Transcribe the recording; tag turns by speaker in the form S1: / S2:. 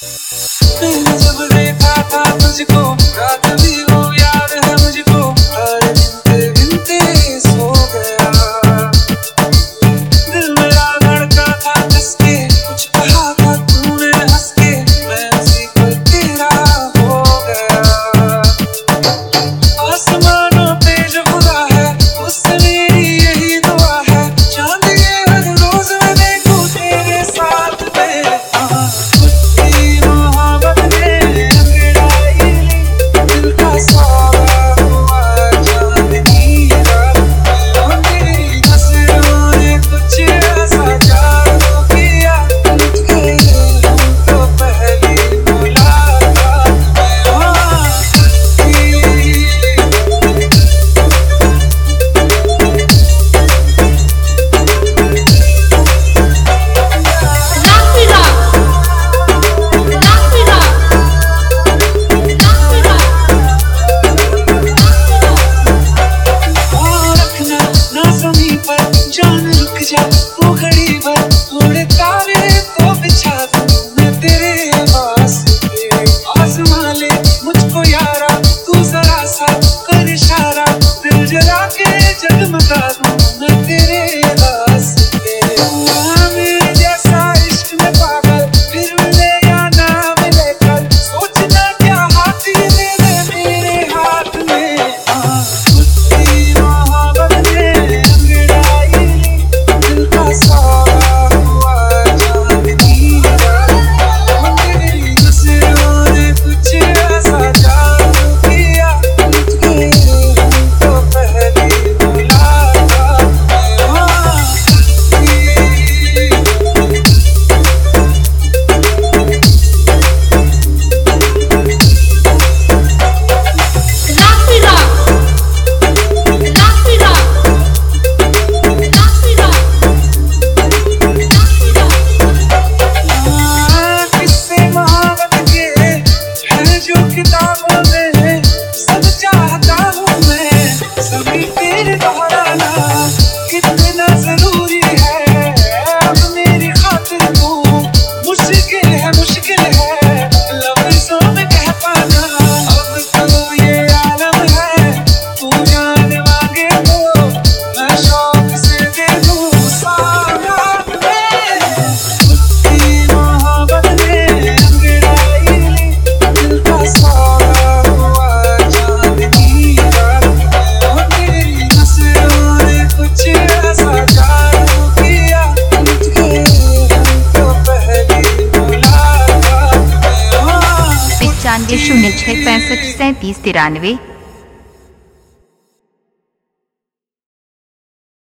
S1: मैंने जब देखा था तुझको, रात भी वो याद है मुझको, हर गिनते गिनते सो गया। दिल मेरा धड़का था किसके, कुछ कहा था तूने हंस के, मैं उसी पर तेरा हो गया। आसमानों पे जो खुदा है, उससे मेरी यही दुआ है, चांद ये हर रोज मैं देखूं तेरे साथ में। वो घड़ी भर थोड़े तारे तो बिछा दूं मैं तेरे वास्ते, आसमां ले मुझको यारा, तू जरा सा कर इशारा, दिल जला के जगमगा दूं मैं तेरे वास्ते। मेरे जैसा इश्क में पागल फिर मिले या ना मिले कल, सोचना क्या हाथ ये दे दे मेरे हाथ में। खुद मोहब्बत ने अंगड़ाई दिल का सारा हुआ चांदनी रात, तेरी नजरों ने कुछ ऐसा जादू किया, लुट गए हम तो पहली मुलाकात किताबों में सब चाहता हूँ मैं, सभी तेरे दोहराना कितना जरूरी है, अब मेरी खातिर तू मुश्किल है लफ्ज़ों में कह पाना। अब तो ये आलम है, तू जान मांगे तो मैं शौक से दे दूँ साथ में। खुद मोहब्बत ने अंगड़ाई दिल का सारा हुआ चांदनी रात, तेरी नजरों ने कुछ ऐसा जादू किया, लुट गए हम तो पहली मुलाकात में।
S2: 95 06 65 37 93